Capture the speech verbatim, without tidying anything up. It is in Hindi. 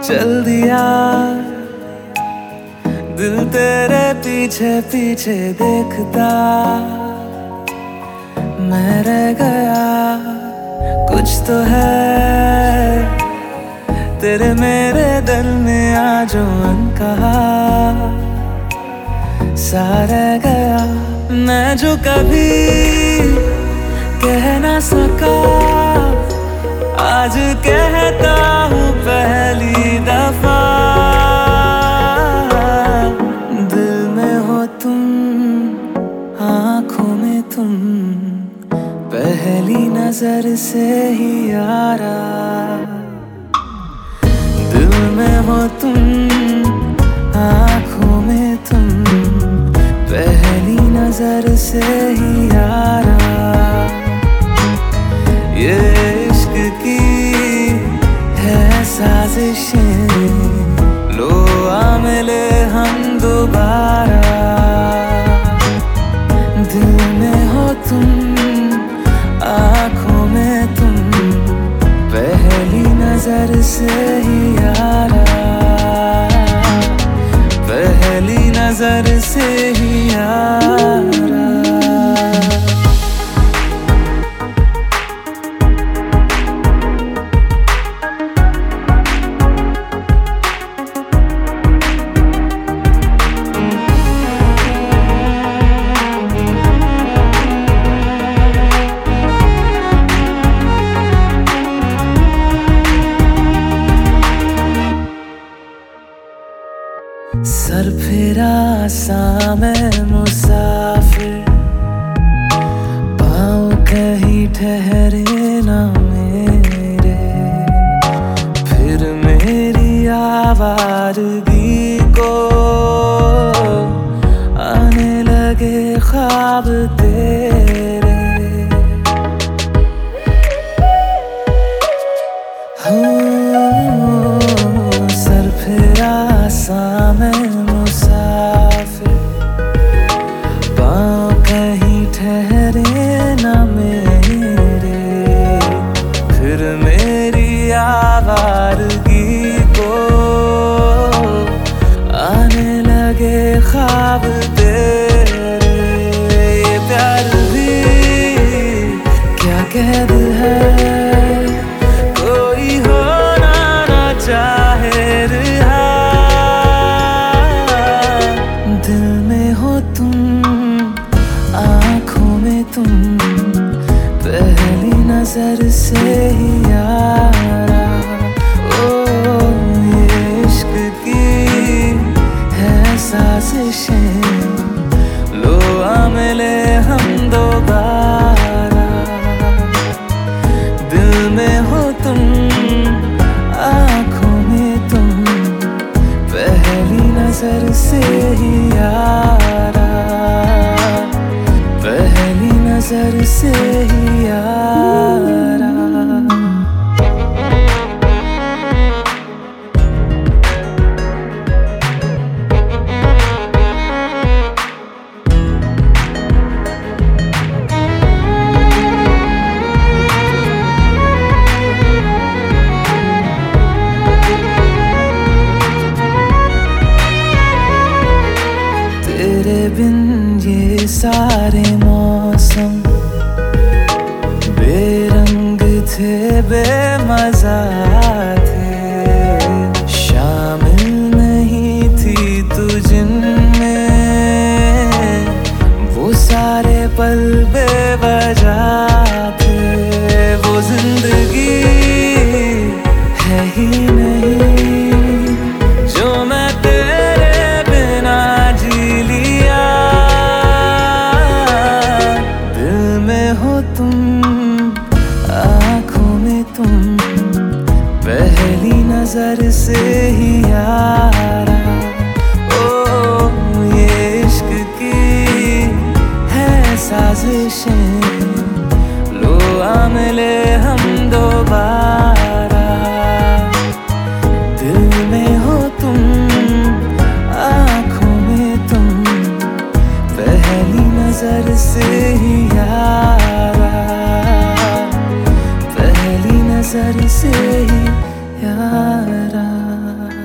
चल दिया दिल तेरे पीछे पीछे देखता मैं रह गया। कुछ तो है तेरे मेरे दिल में आज अनकहा सा रह गया। मैं जो कभी कह ना सका आज कहता हूँ पहली दफा। दिल में हो तुम, आँखों में तुम, पहली नजर से ही यारा। दिल में हो तुम, आँखों में तुम, पहली नजर से ही यारा। ये इश्क की है साजिशें, लो आ मिले हम दोबारा। दिल में हो तुम, आँखों में तुम, पहली नजर से ही यारा। पहली नजर से ही यारा। सर फिरा सा मैं मुसाफिर, पाँव कहीं ठहरे ना मेरे। फिर मेरी आवारगी को आने लगे ख्वाब तेरे। हूँ सर फिरा सा मैं मुसाफिर, पाँव कहीं ठहरे ना मेरे। फिर मेरी आवारगी को आने लगे ख्वाब तेरे। ये प्यार भी क्या कैद है, कोई होना ना चाहे रिहा। दिल में हो तुम, आँखों में तुम, पहली नजर से ही यारा। ओ ये इश्क की है साजिशें, लो आ मिले हम दोबारा। दिल में हो तुम, आँखों में तुम, पहली नजर से ही यारा। पहली नजर से ही यारा। तेरे बिन ये सारे मौसम बेरंग थे, बेमजा थे। शामिल नहीं थी तू जिनमें, वो सारे पल बेवजह थे। वो जिंदगी है ही नहीं जो मैं तेरे बिना जी लिया। दिल में हो तुम, आँखों में तुम, पहली नजर से ही यारा। ओ ये इश्क की है साजिशें, लो आ मिले हम दोबारा। दिल में हो तुम, आँखों में तुम, पहली नजर से ही यारा। पहली नजर से ही यारा।